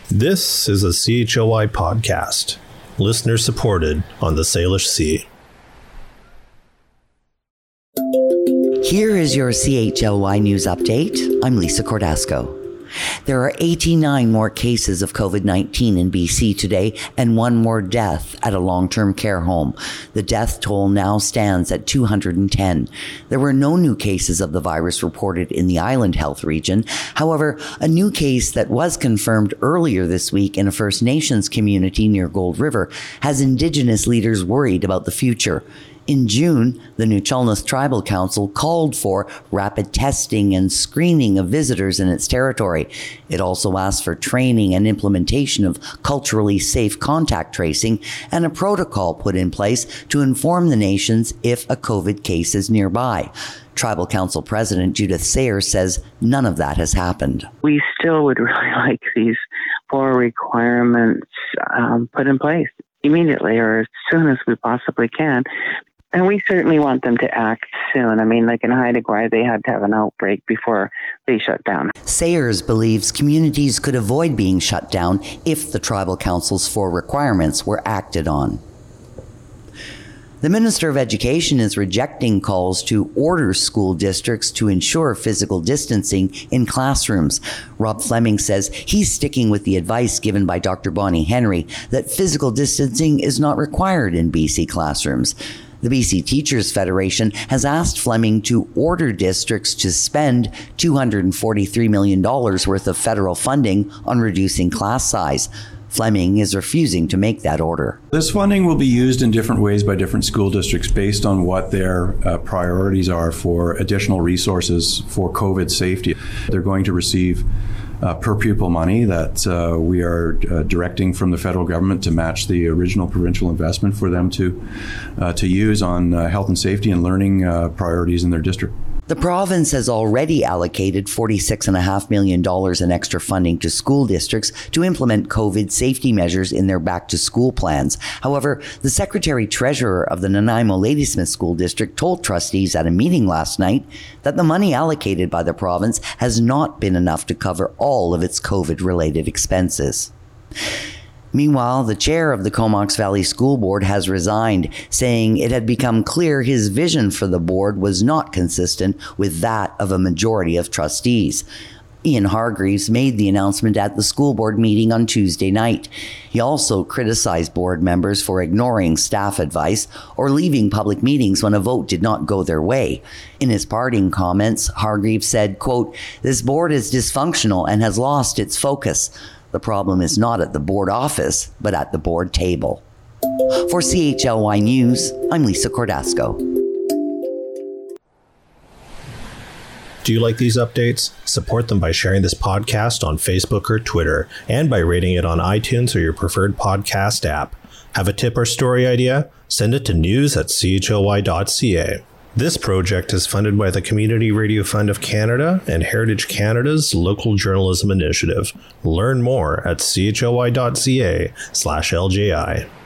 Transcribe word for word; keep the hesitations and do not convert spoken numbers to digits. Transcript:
This is a C H L Y podcast, listener supported on the Salish Sea. Here is your C H L Y news update. I'm Lisa Cordasco. There are eighty-nine more cases of COVID nineteen in B C today and one more death at a long-term care home. The death toll now stands at two hundred ten. There were no new cases of the virus reported in the Island Health region. However, a new case that was confirmed earlier this week in a First Nations community near Gold River has Indigenous leaders worried about the future. In June, the Nuu-chul-Nulth Tribal Council called for rapid testing and screening of visitors in its territory. It also asked for training and implementation of culturally safe contact tracing and a protocol put in place to inform the nations if a COVID case is nearby. Tribal Council President Judith Sayers says none of that has happened. We still would really like these four requirements um, put in place immediately or as soon as we possibly can. And we certainly want them to act soon. I mean, like in Haida Gwaii, they had to have an outbreak before they shut down. Sayers believes communities could avoid being shut down if the Tribal Council's four requirements were acted on. The Minister of Education is rejecting calls to order school districts to ensure physical distancing in classrooms. Rob Fleming says he's sticking with the advice given by Doctor Bonnie Henry that physical distancing is not required in B C classrooms. The B C Teachers Federation has asked Fleming to order districts to spend two hundred forty-three million dollars worth of federal funding on reducing class size. Fleming is refusing to make that order. This funding will be used in different ways by different school districts based on what their uh, priorities are for additional resources for COVID safety. They're going to receive Uh, per pupil money that uh, we are uh, directing from the federal government to match the original provincial investment for them to uh, to use on uh, health and safety and learning uh, priorities in their district. The province has already allocated forty-six point five million dollars in extra funding to school districts to implement COVID safety measures in their back-to-school plans. However, the Secretary-Treasurer of the Nanaimo Ladysmith School District told trustees at a meeting last night that the money allocated by the province has not been enough to cover all of its COVID-related expenses. Meanwhile, the chair of the Comox Valley School Board has resigned, saying it had become clear his vision for the board was not consistent with that of a majority of trustees. Ian Hargreaves made the announcement at the school board meeting on Tuesday night. He also criticized board members for ignoring staff advice or leaving public meetings when a vote did not go their way. In his parting comments, Hargreaves said, quote, "This board is dysfunctional and has lost its focus. The problem is not at the board office, but at the board table." For C H L Y News, I'm Lisa Cordasco. Do you like these updates? Support them by sharing this podcast on Facebook or Twitter, and by rating it on iTunes or your preferred podcast app. Have a tip or story idea? Send it to news at c h l y dot c a. This project is funded by the Community Radio Fund of Canada and Heritage Canada's Local Journalism Initiative. Learn more at c h l y dot c a slash l j i.